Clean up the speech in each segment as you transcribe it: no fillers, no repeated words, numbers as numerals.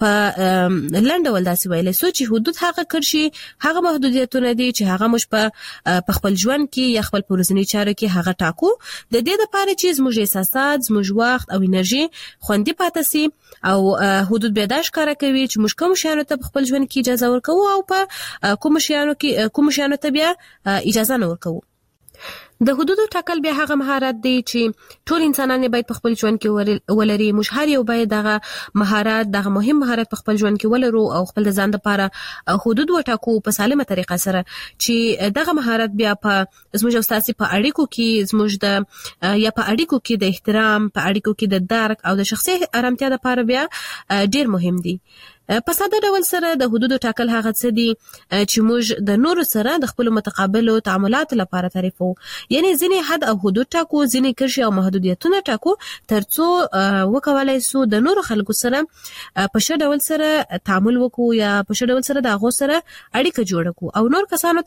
په لنډ ډول داسې ویلی سو چې حدود هغه کرشي هغه محدودیتونه دي چې هغه موږ په خپل ژوند کې یا خپل ورځني چارو کې هغه ټاکو د دې لپاره چې زموږ احساسات زموږ وخت او انرژي خوندي پاتې سي او حدود به دا ښکاره کوي چې موږ کوم شیانو ته خپل ژوند کې اجازه ورکوو او په کوم شیانو ته بیا اجازه نه ورکوو. د حدودو ټاکل بیا هغه مهارت دی چې ټول انسانان باید په خپل ژوند کې ولري. موږ هر یو باید دغه مهم مهارت په خپل ژوند کې ولرو او خپل ځان لپاره حدود وټاکو په سالمه طریقه سره چې دغه مهارت بیا په زموږ او ستاسو په اړیکو کې زموږ د په اړیکو کې د احترام په اړیکو کې د درک او د شخصي آرامتیا لپاره بیا ډیر مهم دی. په ساده ډول سره د حدودو ټاکل هغه څه دي چې موږ د نورو سره د خپل متقابلو تعاملات لپاره تعریفو. یعنی ځینې حد او حدود ټاکو، ځینې کرښې او محدودیتونه ټاکو ترڅو وکولای سو د نورو خلکو سره په ښه ډول سره تعامل وکړو یا په ښه ډول سره د هغو سره اړیکه جوړه کړو او نور کسانو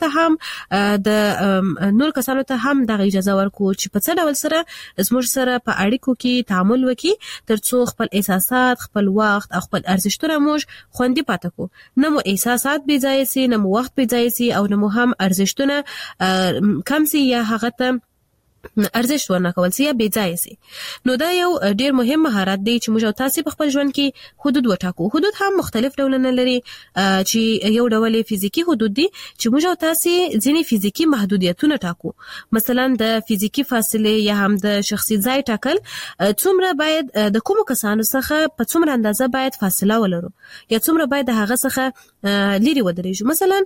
ته هم دغه اجازه ورکړو چې په څه ډول سره زموږ سره په اړیکو کې تعامل وکړي ترڅو خپل احساسات، خپل وخت او خپل ارزښتونه موږ خوندي پاتې کو. نه مو احساسات بې ځایه سي، نه مو وخت بې ځایه سي او نه مو هم ارزښتونه کم سي یا هغه ته ارزښت ورنکول سي یا بې ځایه سي. نو دا یو ډیر مهم مهارت دی چې موږ او تاسو په خپل ژوند کې حدود وټاکو. حدود هم مختلف ډولونه لري چې یو ډول فزیکی حدود دي چې موږ او تاسو ځینې فزیکی محدودیتونه ټاکو. مثلا د فزیکی فاصله یا هم د شخصي ځای ټاکل څومره باید د کوم کسانو څخه په څومره اندازه باید فاصله ولرو یا څومره باید د هغه څخه لري ودرېږو. مثلا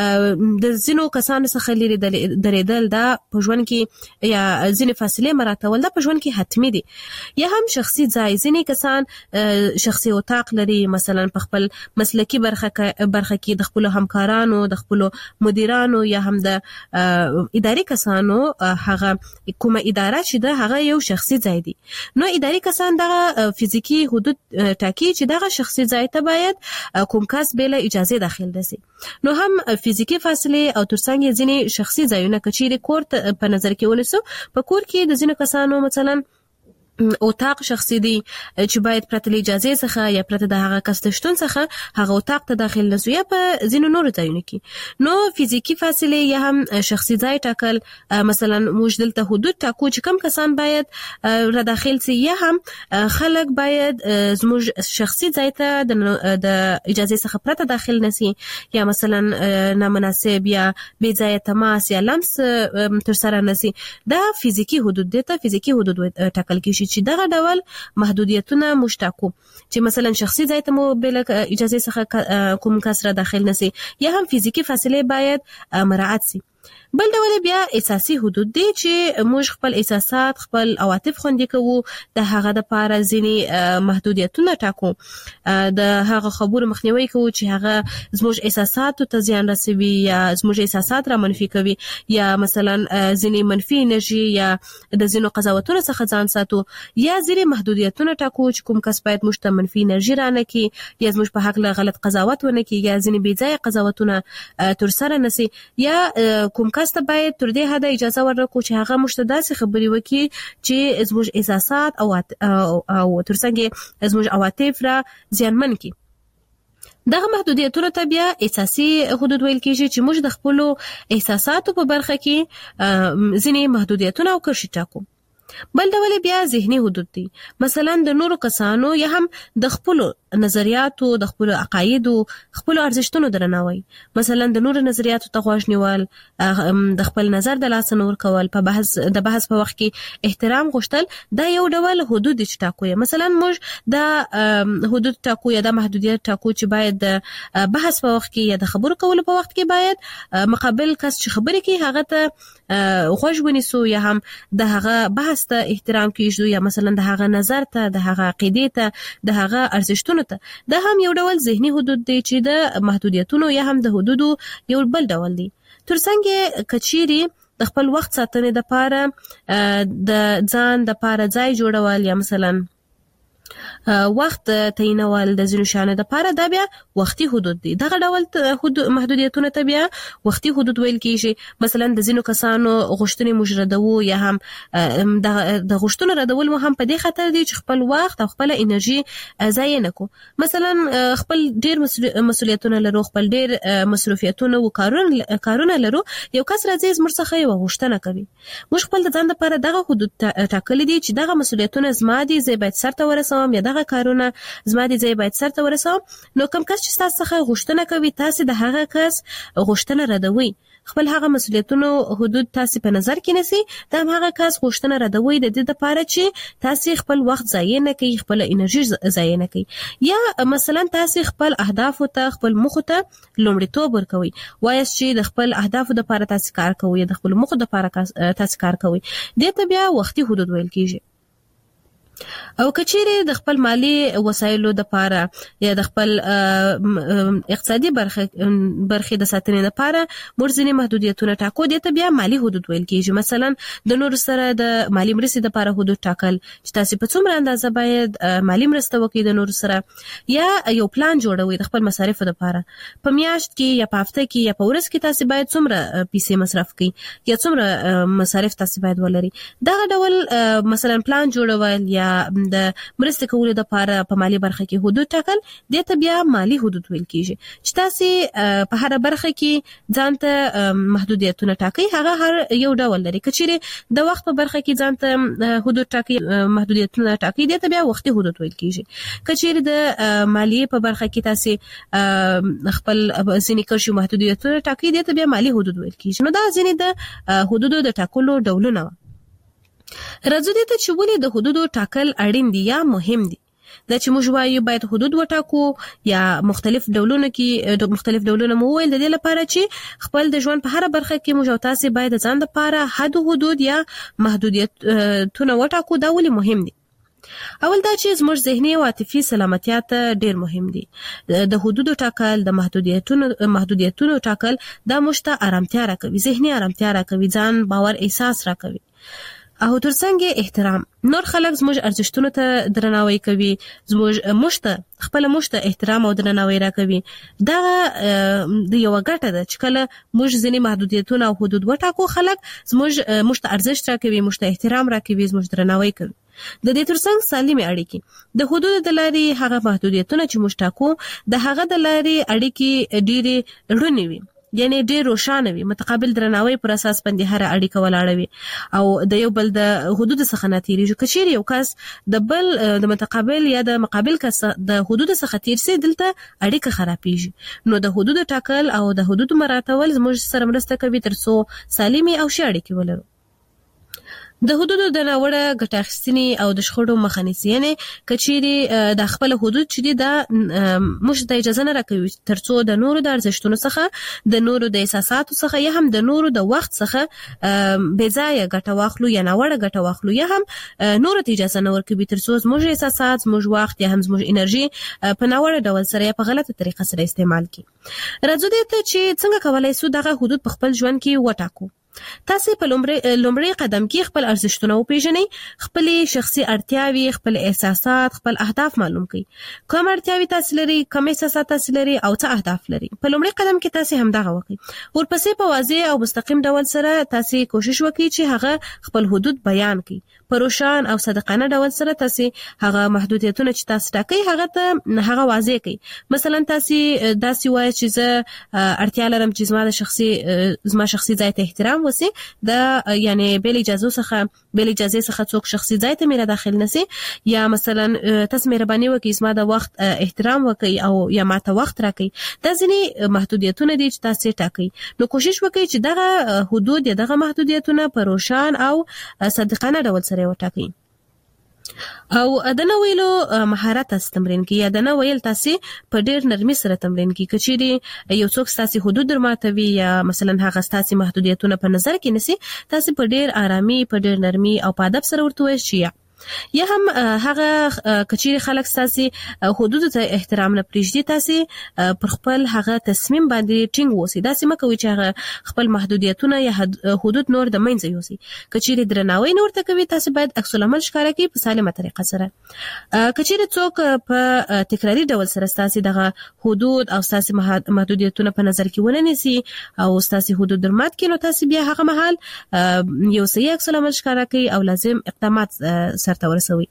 د ځینو کسانو څخه لري درېدل دا په ژوند کې یا ځینې فاصله مراتول دا په ژوند کې حتمی دي. یا هم شخصي ځای، ځینې کسان شخصي اتاق لري، مثلا په خپل مسلکی برخه کې د خپل همکارانو، د خپل مدیرانو یا هم د اداري کسانو هغه کومه اداره چې ده هغه یو شخصي ځای دی. نو اداري کسان دغه فزیکی حدود ټاکي چې دغه شخصي ځای ته باید کوم کس بل اجازه داخل دسي. نو هم فزیکی فاصله او ترڅنګ ځینې شخصي ځایونه کچېری کور په نظر کې ونیسو. په کور کې د ځینو کسانو مثلا اتاق شخصي دی چې باید پرته له اجازه څخه یا پرته د هغه کس د شتون څخه هغه اتاق ته داخل نشو یا په ځینو نورو ځایونو کې. نو فزیکی فاصله یا هم شخصي ځای ټاکل، مثلا موږ دلته حدود ټاکو چې کم کسان باید را داخل سي یا هم خلک باید زموږ شخصي ځای ته د اجازه څخه پرته داخل نشي یا مثلا نامناسب یا بې ځای تماس یا لمس تر سره نشي. دا فزیکی حدود دي ته فزیکی حدود ټاکل کیږي چې دغه ډول محدودیتونه مشتاقو چې مثلا شخصي ځای ته مو بل اجازه څخه کوم کس را داخل نشي یا هم فزیکی فاصله باید مراعات سي. بل ډول بیا اساسي حدود دي چې موږ خپل احساسات، خپل عواطف خوندي کوو، د هغه د پاره ځینې محدودیتونه ټاکو، د هغه خبرو مخنیوي کوو چې هغه زموږ احساساتو ته زیان رسوي یا زموږ احساسات را منفي کوي یا مثلا ځینې منفي انرژي یا د ځینو قضاوتونو څخه ځان ساتو یا ځینې محدودیتونه ټاکو چې کوم کس باید موږ ته منفي انرژي رانه کړي یا زموږ په حق له غلط قضاوت ونه کړي یا ځینې بې ځایه قضاوتونه تر سره نشي یا کوم کس ته باید تر دې حده اجازه ورکړو چې هغه موږ ته داسې خبرې وکړي چې زموږ احساسات او ترڅنګ زموږ عواطف را زیانمن کړي. دغه محدودیتونه ته بیا اساسي حدود ویل کېږي چې موږ د خپل احساساتو په برخه کې ځینې محدودیتونه او کرښې ټاکو. بل ډول بیا ذهني حدود دي، مثلا د نورو کسانو یا هم د خپل نظریاتو، د خپل عقایدو، خپل ارزښتونو درناوی. مثلا د نورو نظریاتو ته غوږ نیول، د خپل نظر د لاس نه ورکول، په بحث په وخت کې احترام غوښتل، دا یو ډول حدود دي چې ټاکو. مثلا موږ د حدود ټاکو یا د محدودیت ټاکو چې باید د بحث په وخت کې یا د خبرو کولو په وخت کې باید مقابل کس چې خبرې کوي هغه ته غوږ ونیسو یا هم د هغه بحث ته احترام کیږو یا مثلا د هغه نظر ته، د هغه عقیدې ته، د هغه ارزښتونو ته. دا هم یو ډول ذهني حدود دي چې د محدودیتونو یا هم د حدودو یو بل ډول دي. ترڅنګ کچيري د خپل وخت ساتنې د پاره د ځان د پاره ځای جوړول یا مثلا وخت تعینول د ځینو شیانو لپاره دا بیا وختي حدود دي. دغه ډول محدودیتونه ته بیا وختي حدود ویل کیږي. مثلا د ځینو کسانو غوښتنې مجردو یا هم د غوښتنو ردول مو هم په دې خاطر دي چې خپل وخت او خپل انرژي ضایع نه کو. مثلا خپل ډیر مسؤلیتونه لرو، خپل ډیر مصروفیتونه او کارونه لرو، یو کس راځي زموږ څخه یو غوښتنه کوي، موږ خپل د ځان لپاره دغه حدود ټاکلي دي چې دغه مسؤلیتونه زما دي، زه باید سرته ورسوم، یا دغه کارونه زما دي، زه باید سرته ورسوم. نو کوم کس چې تاسو څخه غوښتنه کوي، تاسو د هغه کس غوښتنه ردوي، خپل هغه مسؤلیتونو حدود تاسو په نظر کې نسی، دا هغه کس غوښتنه ردوي د دې لپاره چې تاسو خپل وخت ضایع نه کړئ، خپل انرژي ضایع نه کړئ. یا مثلا تاسو خپل اهداف ته، خپل موخو ته لومړیتوب ورکوي، وایي چې د خپل اهداف لپاره تاسو کار کوئ، د خپل موخو لپاره تاسو کار کوئ. دې ته بیا وختي حدود ویل کیږي. او کچېره د خپل مالی وسایلو د لپاره یا د خپل اقتصادي برخه د ساتنې لپاره مرزنی محدودیتونه ټاکو، دي ته بیا مالی حدود ویل کیږي. مثلا د نور سره د مالی مرستې لپاره حدود ټاکل چې تاسو په څومره اندازه باید مالی مرسته وکړئ د نور سره، یا یو پلان جوړوي د خپل مصارف لپاره، په میاشت کې یا په هفته کې یا په ورځ کې تاسو باید څومره پیسې مصرف کړئ یا څومره مصارف تاسو باید ولري. دا ډول مثلا پلان جوړول یا د مرستې کولو لپاره په مالی برخه کې حدود ټاکل، دې ته بیا مالی حدود ویل کیږي. چې تاسو په هر برخه کې ځانته محدودیتونه ټاکئ، هغه هر یو ډول لري. کچېره د وخت په برخه کې ځانته حدود ټاکئ، محدودیتونه ټاکئ، دې ته بیا وختي حدود ویل کیږي. کچېره د مالی په برخه کې تاسو خپل ځینې کشو محدودیتونه ټاکئ، دې ته بیا مالی حدود ویل کیږي. نو دا ځینې د حدودو د ټاکلو ډولونه. راځو دې ته چې ولې د حدودو ټاکل اړین دي یا مهم دي. دا چې موږ وایو باید حدود وټاکو یا مختلف ډولونه مو ویل، د دې لپاره چې خپل د ژوند په هر برخه کې موږ او تاسو باید ځان لپاره حدود یا محدودیتونه وټاکو. دا ولې مهم دي؟ اول دا چې زموږ ذهني او عاطفي سلامتیا ته ډیر مهم دي. د حدودو ټاکل، د محدودیتونو ټاکل دا موږ ته آرامتیا راکوي، ذهني آرامتیا راکوي، ځان باور احساس راکوي. او ترڅنګ احترام، نور خلک زموږ ارزښتونو ته درناوی کوي، زموږ خپل احترام او درناوی راکوي. دا د یو ګټه ده چې کله موږ ځینې محدودیتونه او حدود وټاکو، خلک موږ ته ارزښت راکوي، موږ ته احترام راکوي، زموږ درناوی کوي. د دې ترڅنګ سالمې اړیکې، د حدود د لارې هغه محدودیتونه چې موږ ټاکو، د هغه د لارې اړیکې ډېرې روڼې وي، یعنی ډېر روښانه وي، متقابل درناوی پر اساس باندې هر اړیکه ولاړه وي او د یو بل د حدود څخه نه تیریږي. کچېره یو کس د بل د متقابل یا د مقابل کس د حدود څخه تیر سي، دلته اړیکه خرابېږي. نو د حدود ټاکل او د حدود مراعاتول زموږ سره مرسته کوي ترڅو سالمي او ښې اړیکې ولرو. د حدودو د ناوړه ګټه اخیستنې او د شخړو مخه نیسي، یعنی کچېره د خپل حدود چې دي دا موږ ته اجازه نه راکوي ترڅو د نورو د ارزښتونو څخه، د نورو د احساساتو څخه یا هم د نورو د وخت څخه بې ځایه ګټه واخلو یا ناوړه ګټه واخلو، یا هم نورو ته اجازه نه ورکوي ترڅو زموږ احساسات، زموږ وخت یا هم زموږ انرژي په ناوړه ډول سره یا په غلطه طریقه سره استعمال کړي. راځو دې ته چې څنګه کولای شو دغه حدود په خپل ژوند کې وټاکو. تاسو په لومړی قدم کې خپل ارزښتونه وپیژنئ، خپل شخصي اړتیاوې، خپل احساسات، خپل اهداف معلوم کړئ. کوم اړتیاوې تاسو لري، کوم احساسات تاسو لري او څه اهداف لري. په لومړی قدم کې تاسو همدغه وکړئ. ورپسې په واضح او مستقیم ډول سره تاسو کوشش وکړئ چې هغه خپل حدود بیان کړئ. په روشن او صادقانه ډول سره تاسو هغه محدودیتونه چې تاسو ټاکئ هغه واضح کړئ. مثلا تاسو داسې وایئ چې زه اړتیا لرم چې زما شخصي ځای ته احترام وسی، دا یعنی بل اجازه څخه څوک شخصي ځای ته میرا داخل نسی، یا مثلا تاسو مهرباني وکړئ زما د وخت احترام وکړئ او یا ماته وخت راکړئ. دا ځینې محدودیتونه دي چې تاسو ټاکئ. نو کوشش وکړئ چې دغه حدود یا دغه محدودیتونه په روشن او صادقانه ډول سره وټاکئ. او د نه ویلو مهارت تاسو تمرین کی، یا د نه ویل تاسو په ډیر نرمي سره تمرین کی. کچېره یو څوک تاسو حدود درماتوي یا مثلا هغه تاسو محدودیتونه په نظر کې نسی، تاسو په ډیر آرامي، په ډیر نرمي او په ادب سره ورته وایئ چې یا هم هغه کچیر خلک ساسي حدود ته احترام نه پریږدي تاسو پر خپل هغه تصمیم باندې ټینګ وسی دا سم کوي چې هغه خپل محدودیتونه یا حدود نور د منځ یوسي کچیر درناوی نور ته کوي تاسو باید عکس العمل ښکاره کړئ په سالمه طریقه سره کچیر څوک په تکراری ډول سره تاسو دغه حدود او تاسو محدودیتونه په نظر کې ونه نیسي او تاسو حدود درمات کړي نو تاسو بیا هغه مهال یو صحیح عکس العمل ښکاره کړئ او لازم اقدامات سرته ورسوي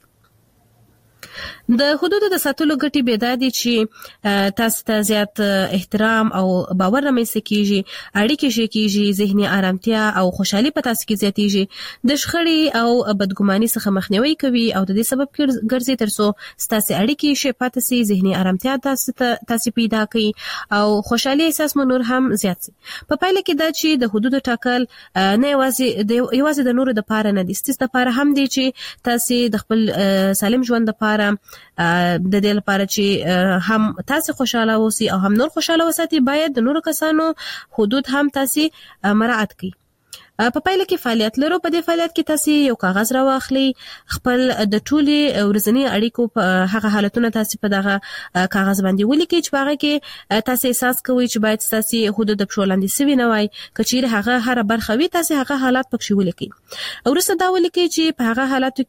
د حدود د ساتلو ګټې به دا دي چې تاسو ته زیات احترام او باور رامنځته کیږي اړیکې شي کیږي ذهني آرامتیا او خوشحالي په تاسو کې زیاتیږي د شخړې او بدګماني څخه مخنیوي کوي او د دې سبب ګرځي ترڅو تاسو اړیکې شي پاتې سي ذهني آرامتیا تاسو پیدا کوي او خوشحالي احساس مو نور هم زیات سي په پایله کې دا چې د حدود ټاکل نه یوازې د نورو د پاره نه دي ستاسو د پاره هم دي چې تاسو د خپل سالم ژوند لپاره د دې لپاره چې هم تاسو خوشاله اوسئ او هم نور خوشاله وساتئ باید د نورو کسانو حدود هم تاسو مراعات کړئ په پایله کې فعالیت لرو په دې فعالیت کې تاسو یو کاغذ راواخلئ خپل د ټولي ورځنی اړیکو په هغه حالتونه تاسو په دغه کاغذ باندې ولیکئ چې هغه کې تاسو احساس کوئ چې باید تاسو حدود په شولاندې سوي نه وای کچیر هغه هر برخه وي تاسو هغه حالات پکې ولیکئ ورسره دا ولیکئ چې په هغه حالاتو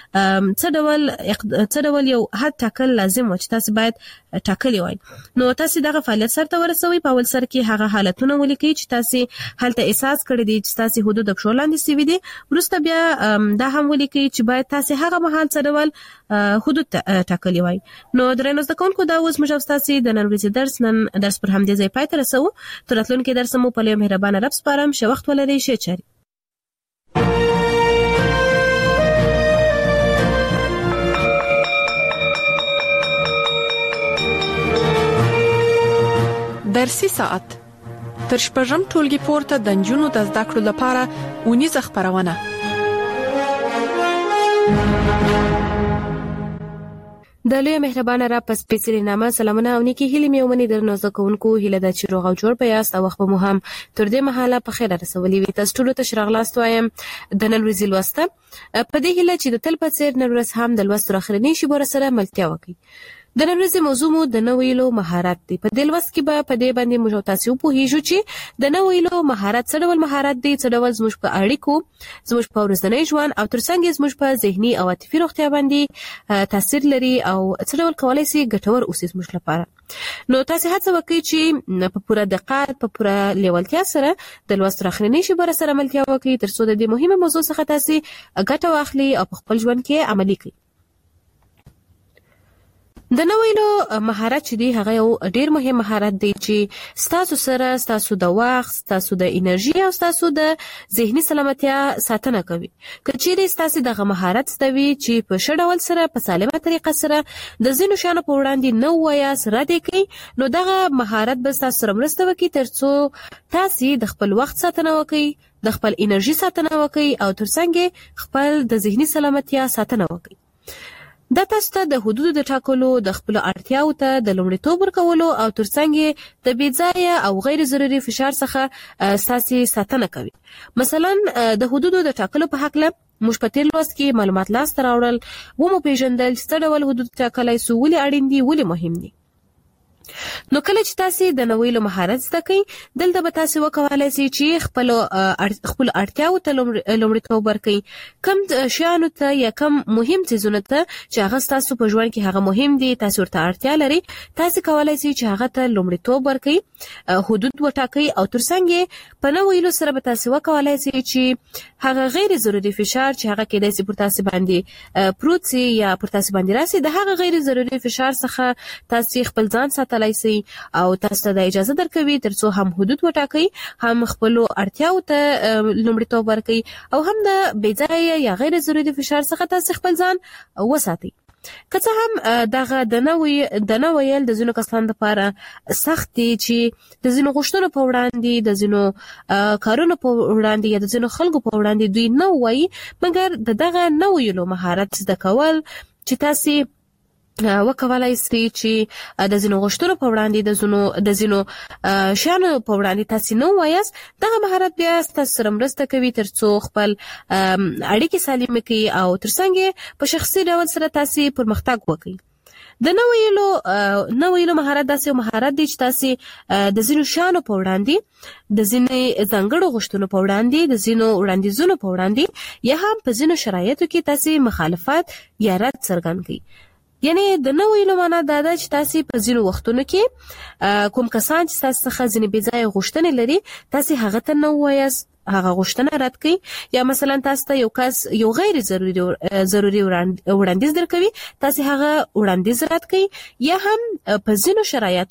کې څه ډول یو حد ټاکل لازم و چې تاسو باید ټاکلی وای نو تاسو دغه فعالیت سره ورسوي په ول سر کې هغه حالتونه ولیکئ چې تاسو هلته احساس کړی دي چې تاسو حدود په شولاندې سوي دي ورسته بیا دا هم ولیکئ چې باید تاسو هغه مهال څه ډول حدود ټاکلی وای نو درنو زده کوونکو دا اوس موږ تاسو د نن ورځې درس پر همدې ځای پای ته رسو تر راتلونکي درس مو په لوی مهربانه رب سپارم شه وخت ولرئ شه چاري درسي ساعت تر شپږم ټولګي پورته د نجونو د زده کړو لپاره اونیزه خبرونه د لوی مهربانه را پس سپیڅلي نامه سلامونه او نیکی هیلې مې ومني درنو زده کوونکو هیله ده چې روغ او جوړ پیاست او وخت مو هم تر دې مهاله په خیر رسولي وي تاسو ټول ته شراغلاست وایم د نن ورځې لوسته په دې هیله چې د تل په څیر نن ورځ هم د لوست اخرنی شی بور سره ملتیا وکړي د نن ورځې موضوع مو د نویلو مهارت دی په دې لوست کې به په دې باندې موږ تاسو په هیڅ چې د نویلو مهارت څه ډول مهارت دی څه ډول زموږ په اړیکو زموږ په ورځنی ژوند او ترڅنګ زموږ په ذهني او عاطفي روغتیا باندې تاثیر لري او څه ډول کولای شي ګټور اوسي زموږ لپاره نو تاسو هڅه وکړئ چې په پوره دقت په پوره لیوالتیا سره د لوست اخرنی شی بر سره ملتیا وکړئ ترڅو د دې مهمه موضوع څخه تاسو ګټه واخلئ او په خپل ژوند کې عملي کړئ د نویلو مهارت چې دی هغه یو ډیر مهم مهارت دی چې تاسو سره تاسو د وخت تاسو د انرژي او تاسو د ذهني سلامتیا ساتنه کوي کچېرې تاسو دغه مهارت ستوي چې په شډول سره په سالمه طریقه سره د زینو شانو په وړاندې نو ویا سره دی کوي نو دغه مهارت به تاسو سره مرسته وکړي ترڅو تاسو د خپل وخت ساتنه وکړي د خپل انرژي ساتنه وکړي او ترڅنګ خپل د ذهني سلامتیا ساتنه وکړي دا تاسو ته د حدودو د ټاکلو د خپل اړتیاو ته د لومړیتوب ورکولو او ترڅنګ د بېځایه او غیر ضروري فشار څخه اساسي ساتنه کوي مثلا د حدودو د ټاکلو په حق له موږ په تیر لوست کې معلومات لاسته راوړل و مو پیژندل چې څه ډول حدود ټاکلای سو ولې اړین دي ولې مهم دي نو کله چې تاسو د نویلو مهارت زده کړئ دلته به تاسو وکولای شئ چې خپل اړتیاو ته لومړیتوب ورکړئ کم شیانو ته یا کم مهم څیزونو ته چې هغه تاسو په ژوند کې هغه مهم دي تاسو ورته اړتیا لري تاسو کولای شئ چې هغه ته لومړیتوب ورکړئ حدود وټاکئ او ترڅنګ په نویلو سره به تاسو وکولای شئ چې هغه غیر ضروري فشار چې هغه کېدای شي پر تاسو باندې پروت سي یا پر تاسو باندې راسي د هغه غیر ضروري فشار څخه تاسو خپل ځان ساتلای شي او تاسو ته اجازه درکوي ترڅو هم حدود وټاکئ هم خپل اړتیاو ته لومړیتوب ورکئ او هم د بېځایه یا غیر ضروري فشار څخه تاسو خپل ځان وساتئ که څه هم دغه د نویل د ځینو کسانو لپاره سخت دي چې د ځینو غوښتنو په وړاندې د ځینو کارونو په وړاندې یا د ځینو خلکو په وړاندې دوی نه وایي مګر دغه نویلو مهارت زده کول چې تاسو وکولای شي چې د ځینو غوښتنو په وړاندې د ځینو شیانو په وړاندې تاسو نو وایاست. دغه مهارت بیا تاسو سره مرسته کوي ترڅو خپل اړیکې سالمه کړئ او ترڅنګ په شخصي ډول سره تاسو پرمختګ وکړئ. د نو ویلو مهارت داسې مهارت دی چې تاسو د ځینو شیانو په وړاندې د ځینې ځانګړو غوښتنو په وړاندې د ځینو وړاندیزونو په وړاندې یا هم په ځینو شرایطو کې تاسو مخالفت یا رد څرګند کړئ. یعنی د نو ویلو معنا دا ده چې تاسو په ځینو وختونو کې کوم کسان چې تاسو څخه ځینې بې ځایه غوښتنې لري تاسو هغه ته نو وایاست، هغه غوښتنه رد کړئ. یا مثلا تاسو ته یو کس یو غیر ضروري وړاندیز درکوي تاسو هغه وړاندیز رد کړئ. یا هم په ځینو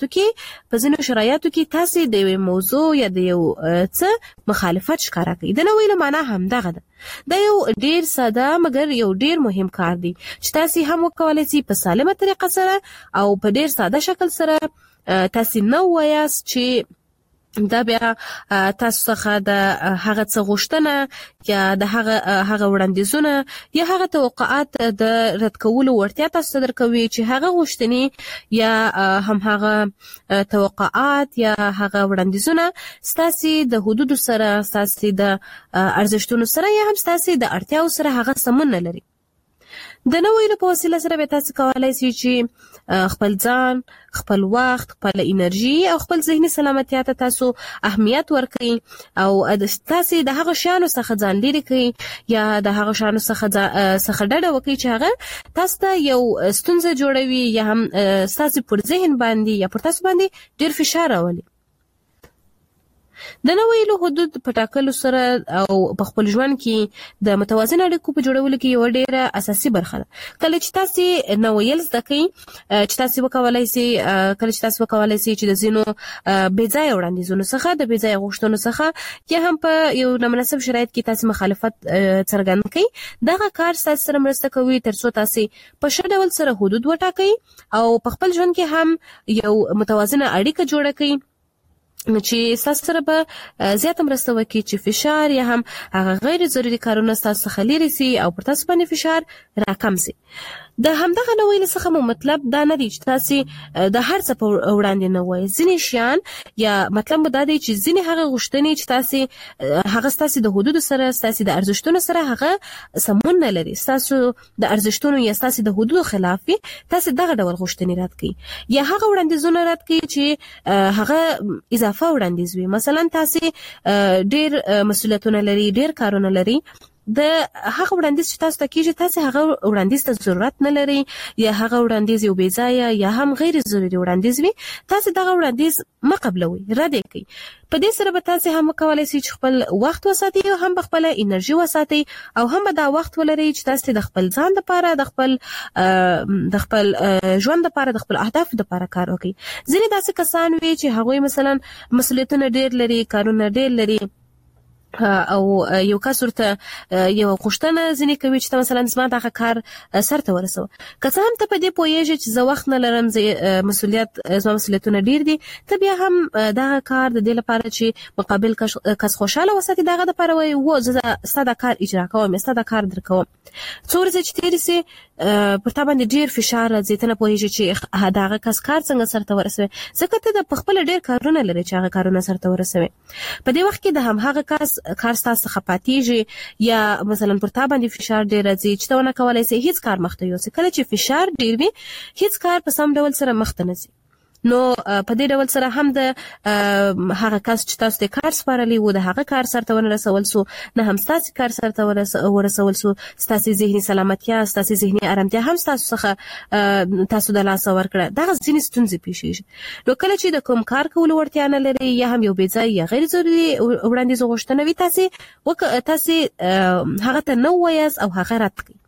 شرایطو کې تاسو د یو موضوع یا د یو څه مخالفت ښکاره کړئ. د نو ویلو معنا هم دغه ده. دا یو ډیر ساده مګر یو ډیر مهم کار دی چې تاسو هم وکولای شئ په سالمه طریقه سره او په ډیر ساده شکل سره تاسو نو وایاست چې دا بیا تاسو څخه د هغه څه غوښتنه یا د هغه وړاندیزونه یا هغه توقعات د رد کولو وړتیا تاسو درکوي چې هغه غوښتنې یا هم هغه توقعات یا هغه وړاندیزونه ستاسو د حدودو سره، ستاسو د ارزښتونو سره یا هم ستاسو د اړتیاو سره هغه سمون نه لري. د نو ویلو په وسیله سره به تاسو کولای شئ چې خپل ځان، خپل وخت، خپل انرژي او خپل ذهني سلامتیا ته تاسو اهمیت ورکړئ او تاسو د هغه شیانو څخه ځان لري کړئ یا د هغه شیانو څخه ډډه وکړئ چې هغه تاسو ته یو ستونزه جوړوي یا هم تاسو پر ذهن باندې یا پر تاسو باندې ډیر فشار راولي. د نو ویلو حدود په ټاکلو سره او په خپل ژوند کې د متوازن اړیکو په جوړولو کې یو ډیره اساسي برخه ده. کله چې تاسو نو ویل زده کړئ چې تاسو وکولای شئ چې د ځینو بې ځایه وړاندیزونو څخه، د بې ځایه غوښتنو څخه یا هم په یو نامناسب شرایط کې تاسو مخالفت څرګند کړئ، دغه کار تاسو سره مرسته کوي ترڅو تاسو په ښه ډول سره حدود وټاکئ او په خپل ژوند کې هم یو متوازنه اړیکه جوړه کړئ چې تاسو سره به زیاته مرسته وکړي چې فشار یا هم هغه غیر ضروري کارونه تاسو څخه لري سي او پر تاسو باندې فشار راکم سي. د همدغه نو ویل څخه مو مطلب دا نه دی چې تاسو د هر څه په وړاندې نه وایي. ځینې شیان یا مطلب مو دا دی چې ځینې هغه غوښتنې چې تاسو د حدودو سره، تاسو د ارزښتونو سره هغه سمون نه لري، تاسو د ارزښتونو یا تاسو د حدودو خلاف وي، تاسو دغه ډول غوښتنې رد کړئ یا هغه وړاندیزونه رد کړئ چې هغه اضافه وړاندیز وي. مثلا تاسو ډیر مسؤلیتونه لري، ډیر کارونه لري، د هغه وړاندیز چې تاسو ته کیږي تاسو هغه وړاندیز ته ضرورت نه لري یا هغه وړاندیز یو بې ځایه یا هم غیر ضروري وړاندیز وي، تاسو دغه وړاندیز مه قبلوئ، رد یې کړئ. په دې سره به تاسو هم وکولای شئ چې خپل وخت وساتئ او هم خپل انرژي وساتئ او هم دا وخت ولرئ چې تاسو د خپل ځان لپاره، د خپل ژوند لپاره، د خپل اهدافو لپاره کار وکړئ. ځینې داسې کسان وي چې هغوی مثلا مسؤلیتونه ډیر لري، کارونه ډیر لري او یو کس ورته یو غوښتنه ځینې کوي چې مثلا زما دغه کار سرته ورسوه. که څه هم ته په دې پوهېږې چې زه وخت نه لرم، زما مسؤلیتونه ډیر دي، ته بیا هم دغه کار د دې لپاره چې مقابل کس خوشحاله وساتي دغه دپاره وایي و زه ستا دا کار اجرا کوم، ستا دا کار در کوم. څو ورځې چې تېرې سي پر تا باندې ډیر فشار راځي، ته نه پوهېږې چې دغه کس کار څنګه سرته ورسوي، ځکه ته د پخپله ډیر کارونه لري چې هغه کارونه سرته ورسوي. په دې وخت کې د همهغه کس کار ستاسو څخه پاتېږي یا مثلا پر تا باندې فشار ډیر راځي چې ته ونه کولی شې هیڅ کار مخته یوسې. کله چې فشار ډیر وي هیڅ کار په سم ډول سره مخته نه ځي. نو په دې ډول سره هم د هغه کس چې تاسو ته کار سپارلی و د هغه کار سرته ونه رسول سو، نه هم ستاسو کار سرته ورسول سو، ستاسو ذهني سلامتیا، ستاسو ذهني آرامتیا هم تاسو څخه تاسو د لاس ورکړه. دغه ځینې ستونزې پیښیږي. نو کله چې د کوم کار کولو وړتیا نه لري یا هم یو بې ځایه یا غیر ضروري وړاندیز غوښتنه وي، تاسو هغه ته نه وایاست او هغه رد کړئ.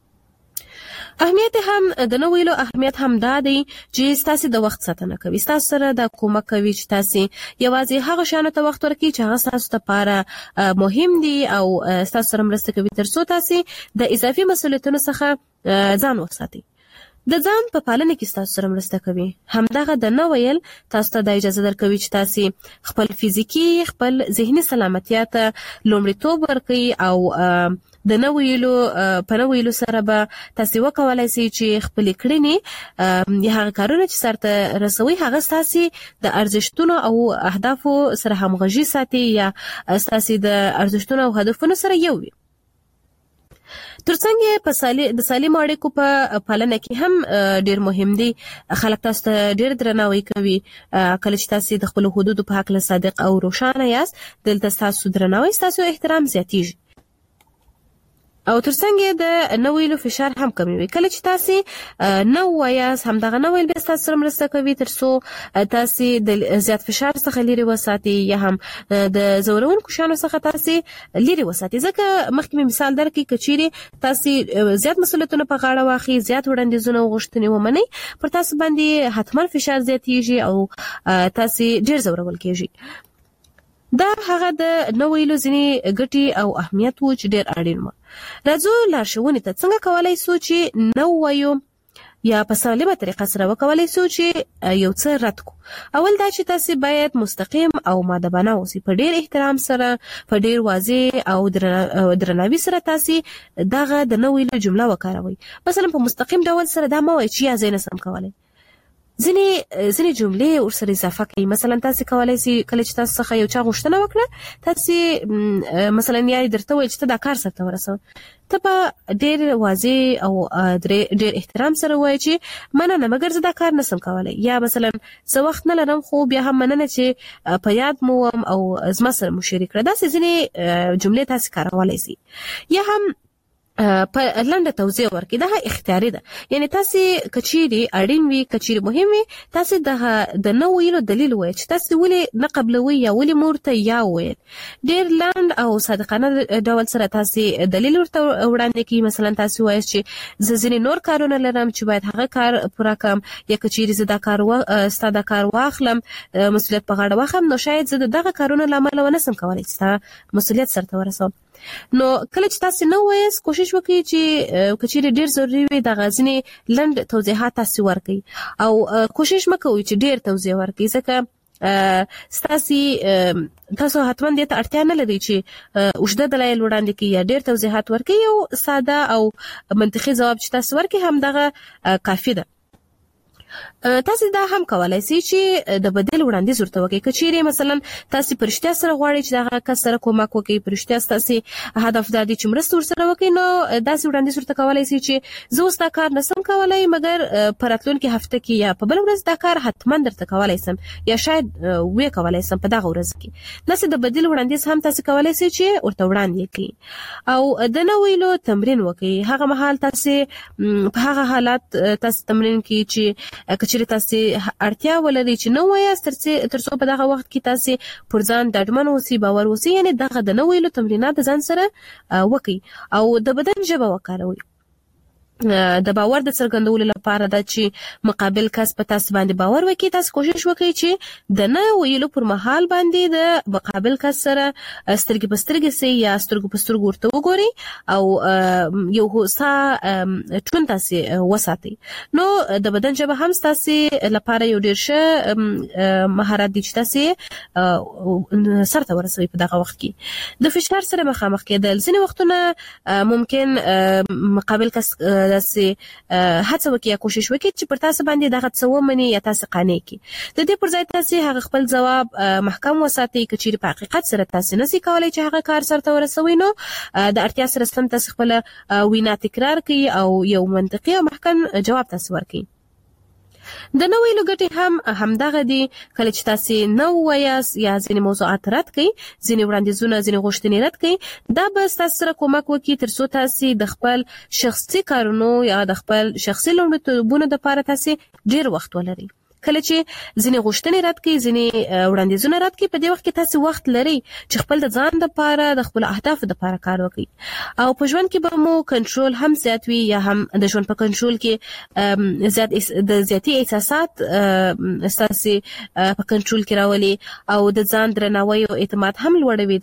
اهمیت هم د نو ویلو اهمیت هم دا دی چې تاسو د وخت ساتنه کوي، تاسو سره د کومک کوي چې تاسو یوازې هغه شانو ته وخت ورکړئ چې هغه تاسو لپاره مهم دي او تاسو سره مرسته کوي ترڅو تاسو د اضافي مسؤلیتونو څخه ځان وساتئ. د ځان په پالنه کې تاسو سره مرسته کوي. همدغه د نو ویل تاسو ته د اجازه درکوي چې تاسو خپل فزیکی، خپل ذهني سلامتیا ته لومړیتوب ورکړئ او د نویلو په نویلو سره به تاسو وکولای شئ چې خپل کړنی یا هغه کارونه چې سرته رسوي هغه تاسو د ارزښتونو او اهدافو سره همغږي ساتي یا تاسو د ارزښتونو او هدفونو سره یو وي. ترڅنګ د سالم اړیکو په پالنه کې هم ډیر مهم دي. خلک تاسو ته ډیر درناوی کوي کله چې تاسو د خپل حدودو په حق له صادق او روښانه یاست. دلته تاسو درناوی تاسو احترام زیاتیږي او ترڅنګ د نویلو فشار هم کموي. کله چې تاسو نو وایاست هم دغه نویل به تاسو سره مرسته کوي ترڅو تاسو د زیات فشار څخه لري وساتي یا هم د زورونکو شانو څخه تاسو لري وساتي. ځکه مخکې مثال درکې کچيري تاسو زیات مسؤلیتونه په غاړه واخی زیات وړاندیزونه غوښتنې ومني پر تاسو باندې حتما فشار زیاتیږي او تاسو ډیر زورول کیږي. دا هغه د نویلو ځینې ګټې او اهمیت و چې ډیر اړین و. راځو لارښوونې ته څنګه کولای شو چې نو وایو یا په سالمه طریقه سره وکولای شو چې یو څه رد کو. اول دا چې تاسو باید مستقیم او مؤدبانه اوسئ، په ډیر احترام سره په ډیر واضح او درناوي سره تاسو دغه د نویلو جمله وکاروئ. مثلا په مستقیم ډول سره دا مو وایي چې یا زین سم کولای. ځینې جملې ورسره اضافه کوي. مثلا تاسو کولای شئ کله چې تاسو څخه یو چا غوښتنه وکړه تاسو مثلا یا درته وایي چې دا کار سره ورسو، ته په ډیر واضح او ډیر احترام سره وایي چې مننه مګر زه دا کار نسم کولای، یا مثلا زه وخت نه لرم خو بیا هم مننه چې په یاد مو او زما سره مو شریک کړه. دا ځینې جملې تاسو کارولای شئ. یا هم په لنډه توضیح ورکړي. دا اختیاري ده، یعنی تاسو کچيري اړین وي کچيري مهم وي تاسو د نو ویلو دلیل وایي چې تاسو ولې نه قبلوي یا ولې مورته یا وایي. ډیر لاند او صادقانه ډول سره تاسو دلیل ورته وړاندې کوي. مثلا تاسو وایي چې زه ځینې نور کارونه لرم چې باید هغه کار پوره کړم، یا کچيري زه دا کار ستاسو کار واخلم مسؤلیت په غاړه واخلم، نو شاید زه دغه کارونه لامل ونسم کولای چې مسؤلیت سره ورسوم. نو کله چې تاسو نو وایي کوشش وکړئ چې کچيري ډیر ضروري وي د غازنې لند توضیحات تاسو ورکړئ او کوشش مکوئ چې ډیر توضیح ورکړئ، ځکه تاسو حتما دې ته اړتیا نه لري چې اوږده دلایل وړاندې کړئ یا ډیر توضیحات ورکړئ. یو ساده او منطقي ځواب چې تاسو ورکړئ هم دغه کافي ده. تاسو دا هم کولای شئ چې د بدیل وړاندیز ورته وکړئ. کچيري مثلا تاسو پرشتیا سره غواړئ چې دغه کس سره کومک وکړئ، پرشتیا تاسو هدف دا دی چې مرسته ورسره وکړئ، نو داسې وړاندیز ورته کولای شئ چې زه اوس دا کار نسم کولای مګر په راتلونکي هفته کې یا په بل ورځ دا کار حتما درته کولای سم یا شاید وې کولای سم په دغه ورځ کې. داسې د بدیل وړاندیز هم تاسو کولای شئ چې ورته وړاندې کړئ او د نو ویلو تمرین وکړئ. هغه مهال تاسو په هغه حالت تاسو تمرین کړئ چې کچيري تاسو اړتیا ولري چې نو وایاست ترڅو په دغه وخت کې تاسو پر ځان ډاډمن اوسئ، باور اوسئ. یعنی دغه د نو ویلو تمرینات ځان سره وکړئ او د بدن ژبه وکاروئ. د باور د څرګندولو لپاره دا چې مقابل کس په تاسو باندې باور وکړي، تاسو کوشش وکړئ چې د نه ویلو پر مهال باندې د مقابل کس سره سترګې په سترګې سي یا سترګو په سترګو ورته وګورئ او یو هوسا ټون تاسو وساتئ. نو د بدن ژبه هم تاسو لپاره یو ډیر ښه مهارت دی چې تاسو سرته ورسوي په دغه وخت کې. د فشار سره مخامخ کېدل ځینې وختونه ممکن مقابل کس داسې هڅه وکړي یا کوشش وکړي چې پر تاسو باندې دغه څه ومني یا تاسو قانع کړي. د دې پر ځای تاسو هغه خپل ځواب محکم وساتئ. کچيري په حقیقت سره تاسو نشئ کولای چې هغه کار سره ورسوي، نو د اړتیا سره سم تاسو خپل وینا تکرار کړئ او یو منطقي او محکم جواب تاسو ورکړئ. د نو ویلو ګټې همدغه دي. کله چې تاسو نو وایاست یا ځینې موضوعات رد کړئ، ځینې وړاندیزونه ځینې غوښتنې رد کړئ، دا به تاسو سره کومک وکړي ترڅو تاسو د خپل شخصي کارونو یا د خپل شخصي لومړیتوبونو لپاره تاسو ډیر وخت ولرئ. کله چې ځینې غوښتنې رد کړئ، ځینې وړاندیزونه رد کړئ، په دې وخت کې تاسو وخت لرئ چې خپل د ځان لپاره د خپل اهدافو لپاره کار وکړئ او په ژوند کې به مو کنټرول هم زیات وي یا هم د ژوند په کنټرول کې د زیاتي احساسات تاسو په کنټرول کې راولي او د ځان درناوی او اعتماد هم لوړوي.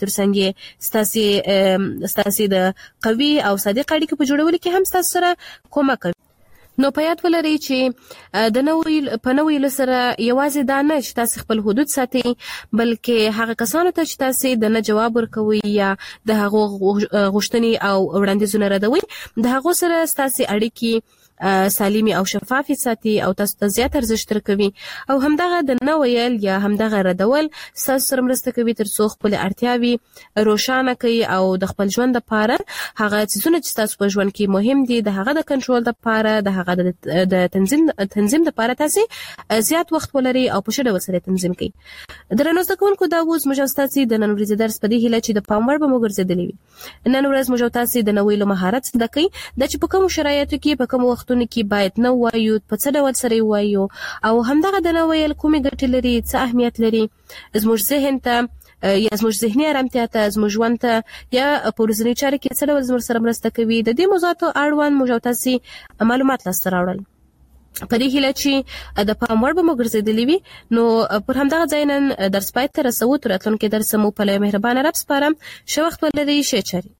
ترڅنګ تاسو د قوي او صادق اړیکو په جوړولو کې هم تاسو سره کومک کوي. نو په یاد ولرئ چې د نوې لسره یوازې دا نه چې تاسو خپل حدود ساتئ، بلکې هغه کسانو ته چې تاسو د نه جواب ورکوي یا د هغو غوښتنې او وړاندیزونه ردوي، د هغو سره تاسو اړیکې سالمي او شفافي ساتي او تاسو ته زیات ارزښت ورکوي، او همدغه د نه ویل یا همدغه ردول تاسو سره مرسته کوي ترڅو خپل اړتیاوې روښانه کوي او د خپل ژوند لپاره هغه څه چې تاسو په ژوند کې مهم دي د هغه د کنټرول لپاره د هغه د تنظیم لپاره تاسو زیات وخت ولري او په ښه ډول سره تنظیم کوي. درنو زده کوونکو، دا اوس موږ تاسو د نن ورځې درس په دې هیله چې د پام وړ به مو ګرځېدلی وي. نن ورځ موږ تاسو د نوې مهارت زده کوي د چې په کوم شرایطو کې په کوم وختونو کې باید نه وایو، په څه ډول سره وایو، او همدغه د نه ویل کومې ګټې لري، څه اهمیت لري زموږ ذهن ته یا زموږ ذهني ارامتیا ته، زموږ ژوند ته، یا په ورځني چارو کې څه ډول زموږ سره مرسته کوي. د دې موضوعاتو اړوند موږ تاسو معلومات لاسته راوړل په دې هیله چې د پام وړ به مو ګرځېدلی وي. نو پر همدغه ځای نن درس پای ته رسوو. تر راتلونکي درس مو په لوی مهربانه رب سپارم. ښه وخت ولرئ. ښه چارې.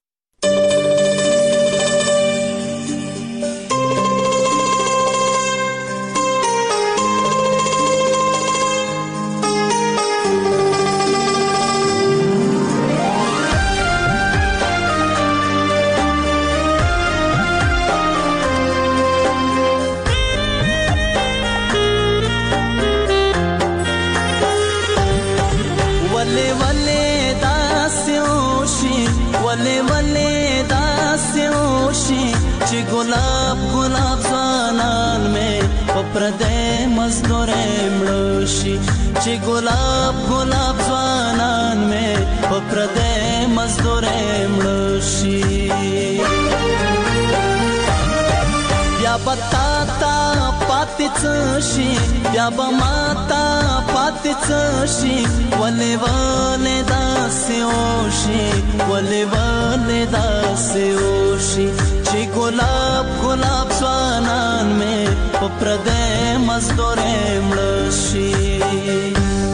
गुलाब गुलाब ځوانان مې په پردې مزدورې مړوشي، چې گلاب گلاب ځوانان مې په پردې مزدورې مړوشي. بیا بتا تا پاتې څه شي، بیا به ماتا پاتې څه شي، ولې ولې داسې وشي، ولې ولې داسې وشي، چې گلاب گلاب ځوانان مې په پردې مزدورې مړوشي.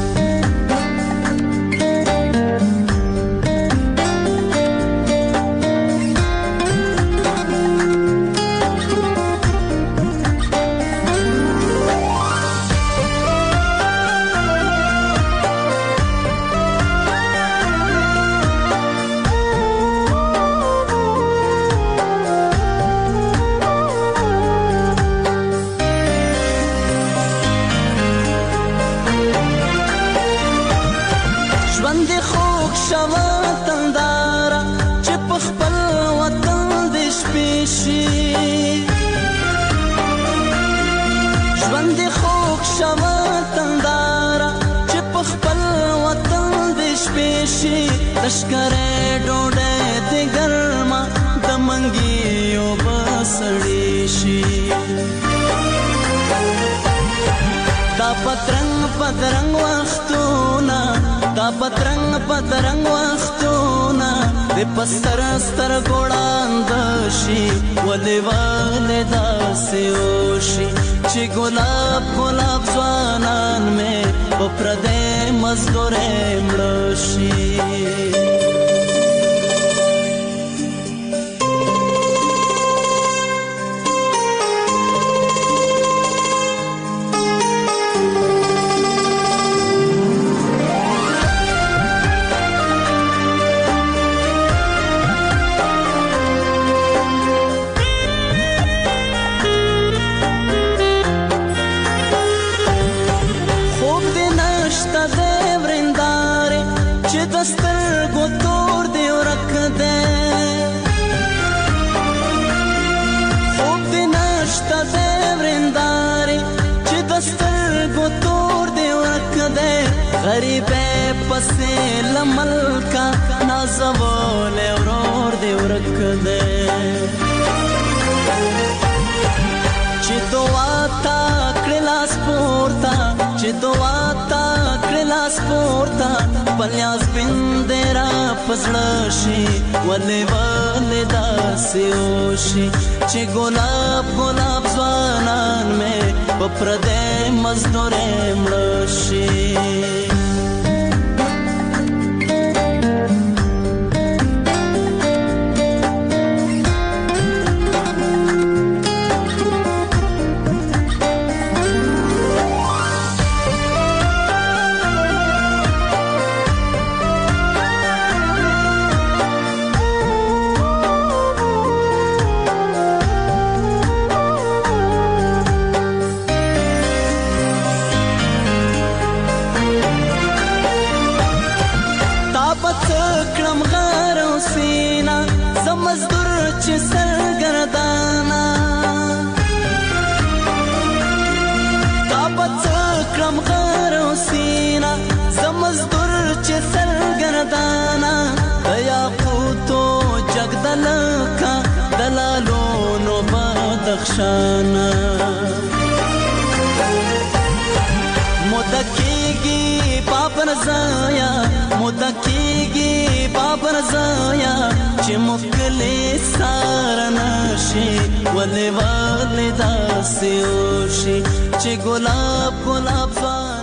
لشکره ډوډۍ د ګرما د منګیو بسړې شي، دا پترنګ پترنګ وختونه، دا پترنګ پترنګ وختونه د پستر ستر ګوړاند شي، ولې ولې داسې وشي، چې گلاب گلاب ځوانان مې په پردې مزدورې مړوشي. غریبه پسې لملکا نازول ورور دی ورک دی، چې دعا تا کړلاس پورتا، چې دعا تا کړلاس پورتا، پلیاس بندرا پزړه شي، ولې ولې داسې وشي، چې گلاب گلاب ځوانان مې په پردې مزدورې مړوشي. چې سرګردانا تابت کړم غر او سینا زمزدور چې سرګردانا د یاقوتو جګدل کا دلالو نو بدخشانا مدکیږي بابر زایا مدکیږي بابر زایا چې مکلې سارنشي ولې والدا سيوشي چې ګلاب ګلاب